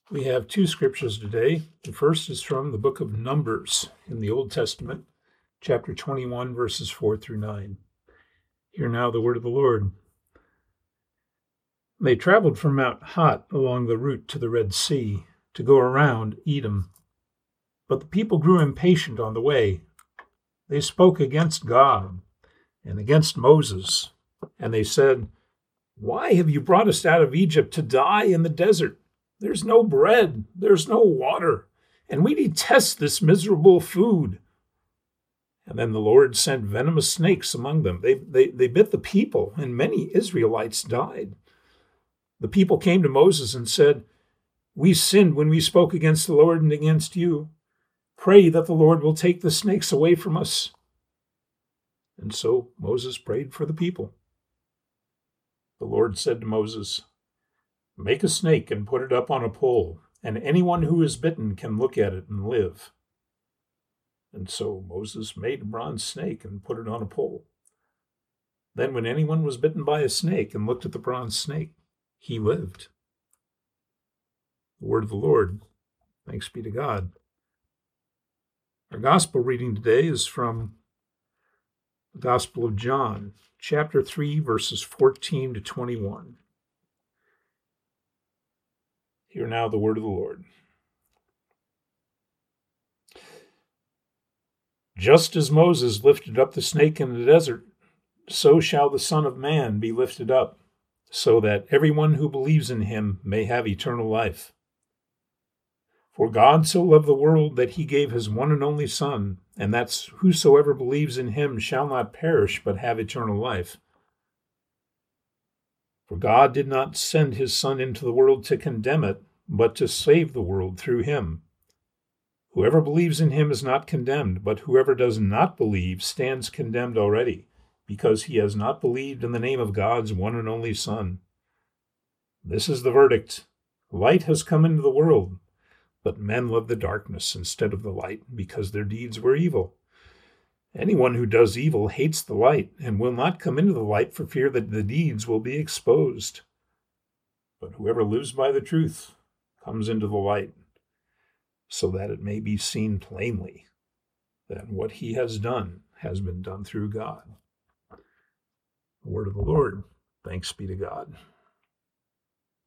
We have two scriptures today. The first is from the book of Numbers in the Old Testament, chapter 21, verses 4 through 9. Hear now the word of the Lord. They traveled from Mount Hot along the route to the Red Sea to go around Edom. But the people grew impatient on the way. They spoke against God and against Moses, and they said, "Why have you brought us out of Egypt to die in the desert? There's no bread, there's no water, and we detest this miserable food." And then the Lord sent venomous snakes among them. They bit the people, and many Israelites died. The people came to Moses and said, "We sinned when we spoke against the Lord and against you. Pray that the Lord will take the snakes away from us." And so Moses prayed for the people. The Lord said to Moses, "Make a snake and put it up on a pole, and anyone who is bitten can look at it and live." And so Moses made a bronze snake and put it on a pole. Then when anyone was bitten by a snake and looked at the bronze snake, he lived. The word of the Lord. Thanks be to God. Our gospel reading today is from the Gospel of John, chapter 3, verses 14 to 21. Hear now the word of the Lord. Just as Moses lifted up the snake in the desert, so shall the Son of Man be lifted up, so that everyone who believes in him may have eternal life. For God so loved the world that he gave his one and only Son, and that whosoever believes in him shall not perish but have eternal life. For God did not send his Son into the world to condemn it, but to save the world through him. Whoever believes in him is not condemned, but whoever does not believe stands condemned already, because he has not believed in the name of God's one and only Son. This is the verdict. Light has come into the world, but men love the darkness instead of the light, because their deeds were evil. Anyone who does evil hates the light and will not come into the light for fear that the deeds will be exposed. But whoever lives by the truth comes into the light, so that it may be seen plainly that what he has done has been done through God. The word of the Lord. Thanks be to God.